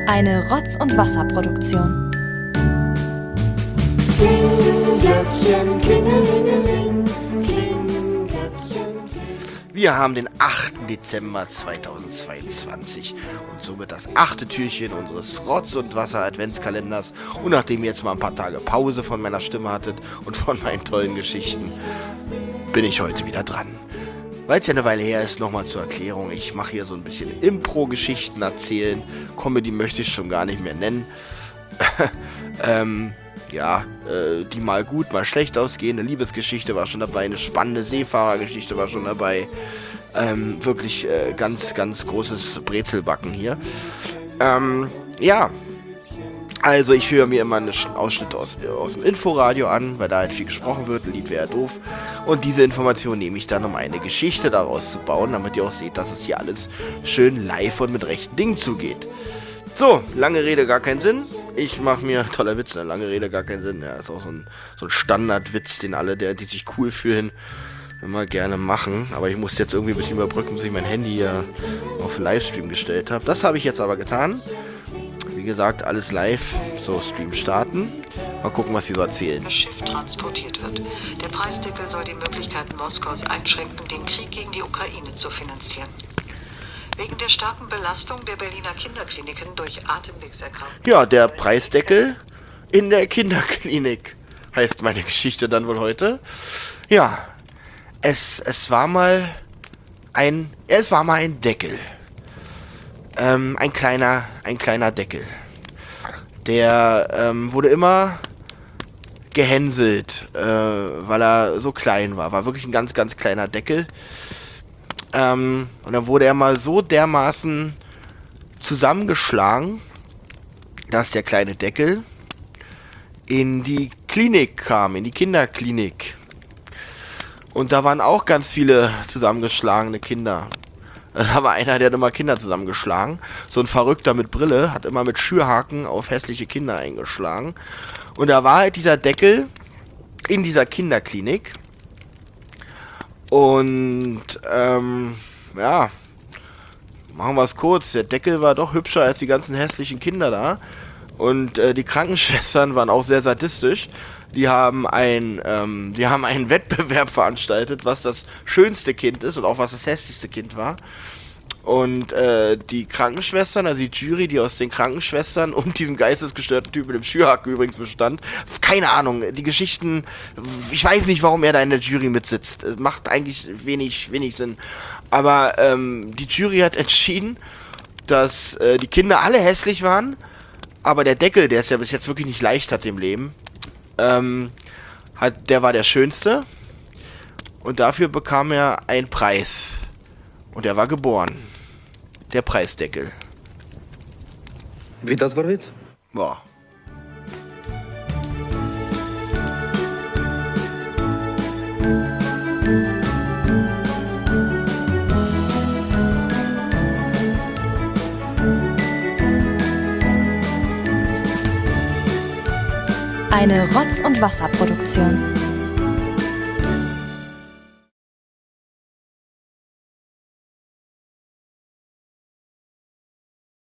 Eine Rotz- und Wasserproduktion. Klingelglöckchen, klingelingeling, Klingelglöckchen. Wir haben den 8. Dezember 2022 und somit das 8. Türchen unseres Rotz- und Wasser-Adventskalenders. Und nachdem ihr jetzt mal ein paar Tage Pause von meiner Stimme hattet und von meinen tollen Geschichten, bin ich heute wieder dran. Weil es ja eine Weile her ist, nochmal zur Erklärung. Ich mache hier so ein bisschen Impro-Geschichten erzählen. Comedy möchte ich schon gar nicht mehr nennen. Die mal gut, mal schlecht ausgehen. Eine Liebesgeschichte war schon dabei, eine spannende Seefahrergeschichte war schon dabei. Wirklich ganz, ganz großes Brezelbacken hier. Also ich höre mir immer einen Ausschnitt aus dem Inforadio an, weil da halt viel gesprochen wird, ein Lied wäre ja doof. Und diese Information nehme ich dann, um eine Geschichte daraus zu bauen, damit ihr auch seht, dass es hier alles schön live und mit rechten Dingen zugeht. So, lange Rede, gar keinen Sinn. Ich mache mir, toller Witz, eine lange Rede, gar keinen Sinn. Ja, ist auch so ein Standardwitz, den alle, die sich cool fühlen, immer gerne machen. Aber ich muss jetzt irgendwie ein bisschen überbrücken, bis ich mein Handy hier auf Livestream gestellt habe. Das habe ich jetzt aber getan. Wie gesagt, alles live. So, Stream starten. Mal gucken, was sie so erzählen. Das Schiff transportiert wird. Der Preisdeckel soll die Möglichkeiten Moskaus einschränken, den Krieg gegen die Ukraine zu finanzieren. Wegen der starken Belastung der Berliner Kinderkliniken durch Atemwegserkrankungen. Ja, der Preisdeckel in der Kinderklinik heißt meine Geschichte dann wohl heute. Ja, es war mal ein Deckel. Ein kleiner Deckel. Der wurde immer gehänselt, weil er so klein war. War wirklich ein ganz, ganz kleiner Deckel. Und dann wurde er mal so dermaßen zusammengeschlagen, dass der kleine Deckel in die Klinik kam, in die Kinderklinik. Und da waren auch ganz viele zusammengeschlagene Kinder. Da war einer, der hat immer Kinder zusammengeschlagen. So ein Verrückter mit Brille hat immer mit Schürhaken auf hässliche Kinder eingeschlagen. Und da war halt dieser Deckel in dieser Kinderklinik. Und, machen wir es kurz. Der Deckel war doch hübscher als die ganzen hässlichen Kinder da. Und die Krankenschwestern waren auch sehr sadistisch. Die haben einen Wettbewerb veranstaltet, was das schönste Kind ist und auch was das hässlichste Kind war. Und die Krankenschwestern, also die Jury, die aus den Krankenschwestern und diesem geistesgestörten Typ mit dem Schürhaken übrigens bestand, keine Ahnung, die Geschichten, ich weiß nicht, warum er da in der Jury mitsitzt. Macht eigentlich wenig Sinn. Aber die Jury hat entschieden, dass die Kinder alle hässlich waren, aber der Deckel, der es ja bis jetzt wirklich nicht leicht hat im Leben, der war der schönste und dafür bekam er einen Preis. Und er war geboren. Der Preisdeckel. Wie, das war Witz? Boah. Eine Rotz- und Wasserproduktion.